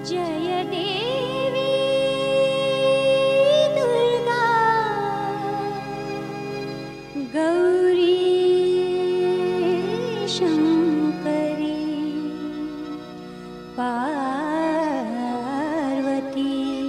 जय देवी दुर्गा गौरी शंकरी पार्वती।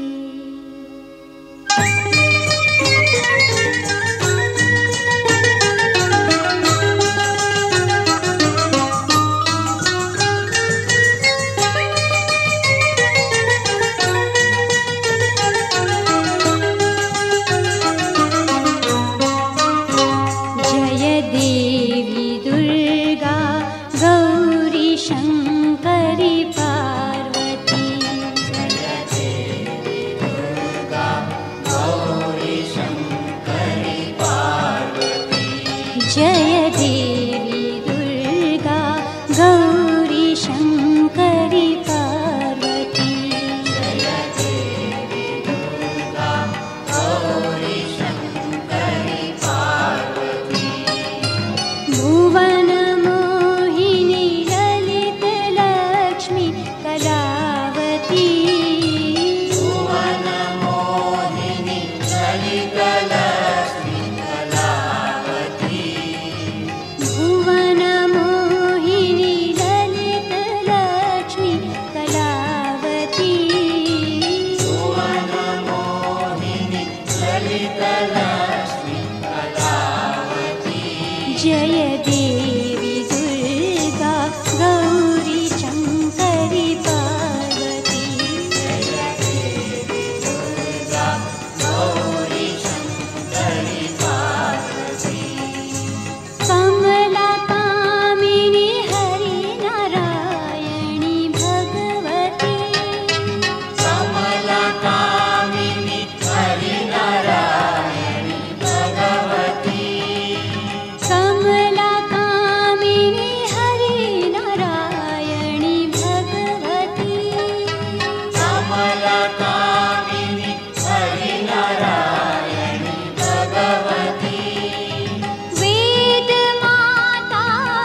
देवी दुर्गा गौरी शंकरी पार्वती। जय देवी दुर्गा गौरी शंकरी पार्वती। जय देवी दुर्गा गौरी शंकरी पार्वती। जय देवी दुर्गा गौरी शंकरी पार्वती। भुवन मोहिनी ललित लक्ष्मी कलावती। भुवन मोहिनी ललित लक्ष्मी कलावती। भुवन मोहिनी ललित लक्ष्मी कलावती। भुवन मोहिनी ललित लक्ष्मी कलावती। जय देवी दुर्गा गौरी शंकरी पार्वती। जय देवी दुर्गा गौरी शंकरी पार्वती। कमला कामिनी हरि नारायणी भगवती। कमला कामिनी हरि नारायणी भगवती। कमला कामिनी हरि नारायणी भगवती। कमला कामिनी हरि नारायणी भगवती। वेद माता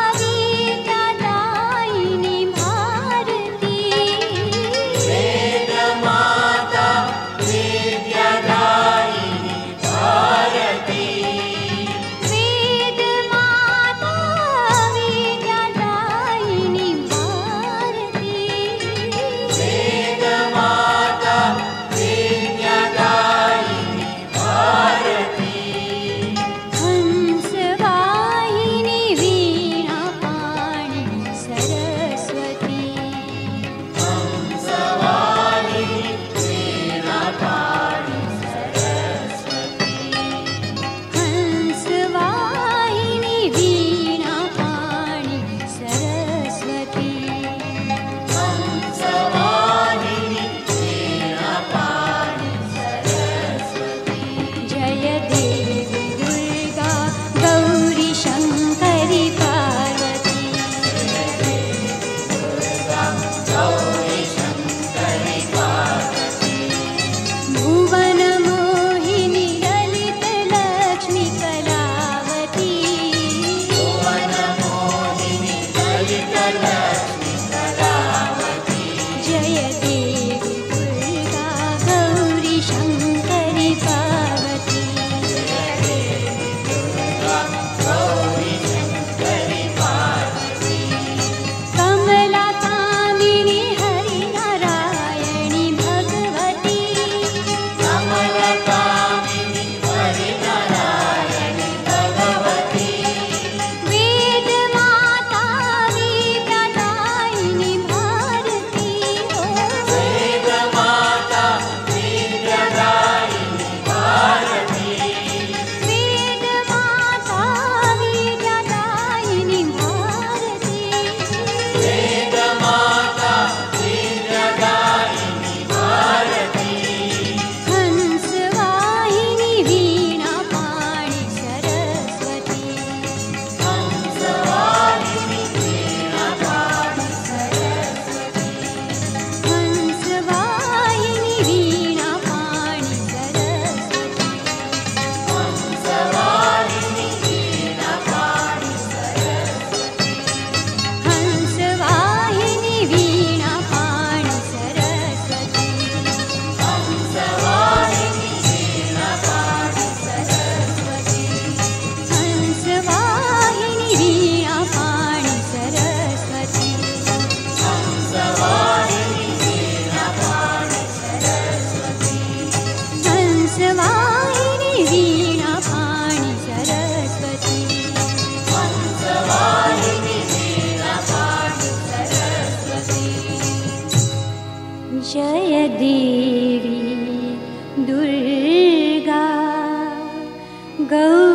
विद्यादायिनी भारती। वेद माता विद्यादायिनी भारती। वेद माता विद्यादायिनी भारती। वेद माता विद्यादायिनी भारती। हंसवाहिनी वीणा पाणि सरस्वती। हंसवाहिनी वीणा पाणि सरस्वती। हंसवाहिनी वीणा पाणि सरस्वती। हंसवाहिनी वीणा पाणि सरस्वती। जय देवी दुर्गा गौरी शंकरी पार्वती। दुर्गा गौरी शंकरी पार्वती। भुवन मोहिनी ललित लक्ष्मी कलावती। भुवन मोहिनी ललित लक्ष्मी कलावती। जय देवी दुर्गा गौरी शंकरी पार्वती। दुर्गा गौरी शंकरी पार्वती। कमला कामिनी हरि नारायणी भगवती। कमला कामिनी हरि नारायणी भगवती। वेद माता विद्यादायिनी गौरी